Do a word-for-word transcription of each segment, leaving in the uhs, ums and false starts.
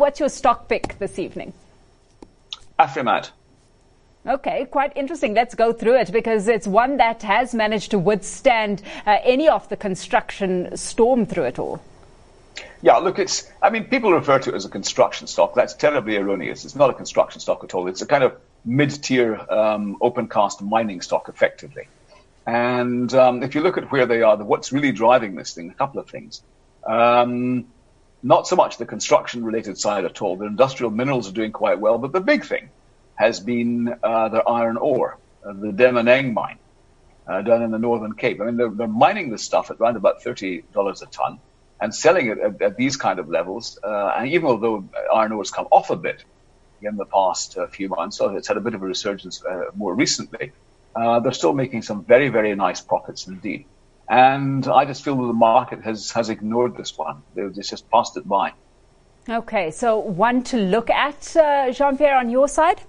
what's your stock pick this evening? Afrimat. Okay, quite interesting. Let's go through it because it's one that has managed to withstand uh, any of the construction storm through it all. Yeah, look, it's, I mean, people refer to it as a construction stock. That's terribly erroneous. It's not a construction stock at all. It's a kind of mid-tier um, open cast mining stock, effectively. And um, if you look at where they are, what's really driving this thing, a couple of things. Um, not so much the construction-related side at all. The industrial minerals are doing quite well, but the big thing has been uh, their iron ore, uh, the Demonang mine uh, down in the Northern Cape. I mean, they're, they're mining this stuff at around about thirty dollars a ton and selling it at, at these kind of levels. Uh, and even although iron ore has come off a bit in the past uh, few months, so it's had a bit of a resurgence uh, more recently, uh, they're still making some very, very nice profits indeed. And I just feel that the market has, has ignored this one. They've just passed it by. Okay, so one to look at, uh, Jean-Pierre, on your side?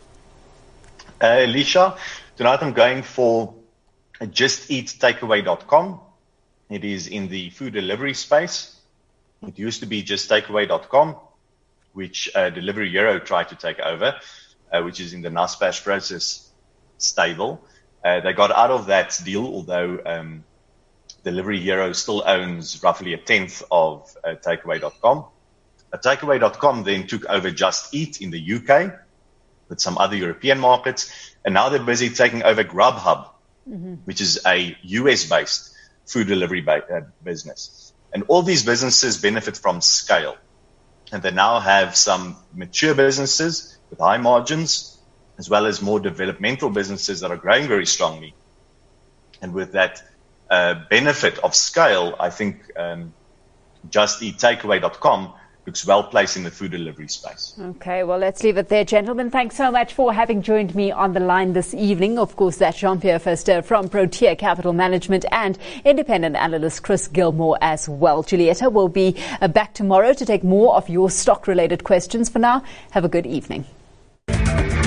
Uh, Alicia, tonight I'm going for just eat takeaway dot com. It is in the food delivery space. It used to be just takeaway dot com, which uh, Delivery Hero tried to take over, uh, which is in the Naspers Prosus stable. Uh, they got out of that deal, although um, Delivery Hero still owns roughly a tenth of uh, takeaway dot com. Uh, takeaway dot com then took over Just Eat in the U K, with some other European markets, and now they're busy taking over Grubhub, mm-hmm. which is a U S-based food delivery ba- uh, business. And all these businesses benefit from scale. And they now have some mature businesses with high margins, as well as more developmental businesses that are growing very strongly. And with that uh, benefit of scale, I think um, Just Eat Takeaway dot com looks well placed in the food delivery space. Okay, well, let's leave it there, gentlemen. Thanks so much for having joined me on the line this evening. Of course, that's Jean-Pierre Verster from Protea Capital Management and independent analyst Chris Gilmore as well. Julietta will be uh, back tomorrow to take more of your stock-related questions. For now, have a good evening.